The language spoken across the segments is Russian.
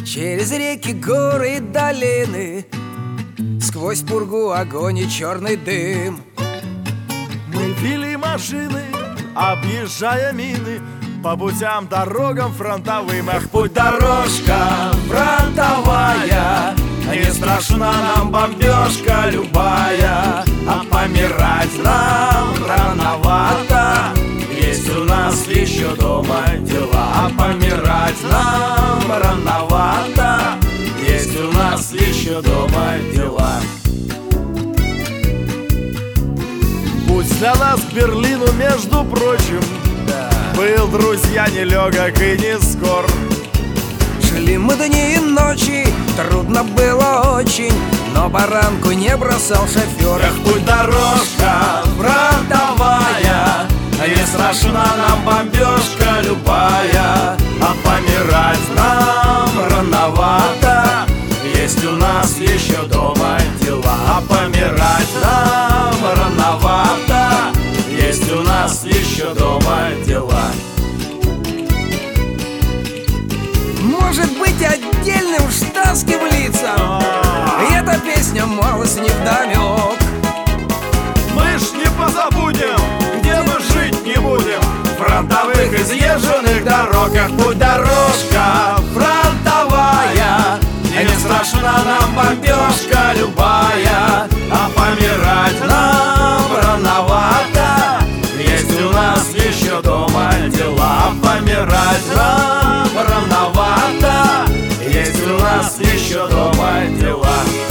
Через реки, горы и долины, сквозь пургу, огонь и черный дым. Мы вели машины, объезжая мины, по путям, дорогам фронтовым. Эх, путь дорожка фронтовая, не страшна нам бомбежка любая, а помирать нам рановато, есть у нас еще дома дела. А помирать нам рановато, есть у нас еще дома дела. Путь для нас к Берлину, между прочим, был, друзья, нелегок и не скор. Шли мы дни и ночи, трудно было очень, но баранку не бросал шофер. Эх, путь дорожка фронтовая, не страшна нам бомбежка любая, а помирать нам рановато, есть у нас еще дома дела. А помирать нам рановато, есть у нас еще дома дела. Может быть, отдельным штатским лицам эта песня малость невдомек. Мы ж не позабудем, где мы жить не будем, в фронтовых изъезженных дорогах. Путь дорожка фронтовая, не страшна нам бомбежка любая, а помирать нам рановато, есть у нас еще дома дела. А помирать нам рановато, есть у нас еще дома дела.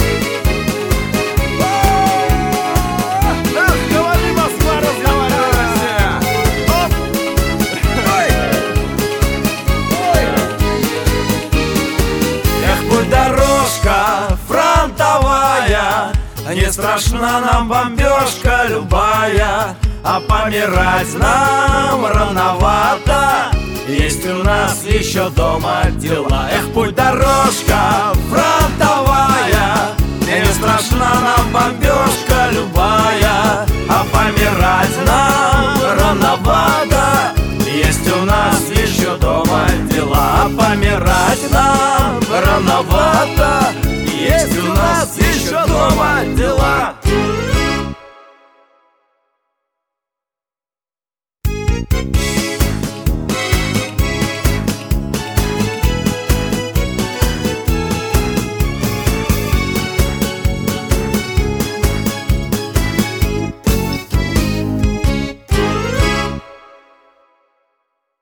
Не страшна нам бомбежка любая, а помирать нам рановато, есть у нас еще дома дела. Эх, путь дорожка фронтовая, не страшна нам бомбежка любая, а помирать нам рановато, есть у нас еще дома дела. А помирать нам рановато, есть у нас еще дома дела.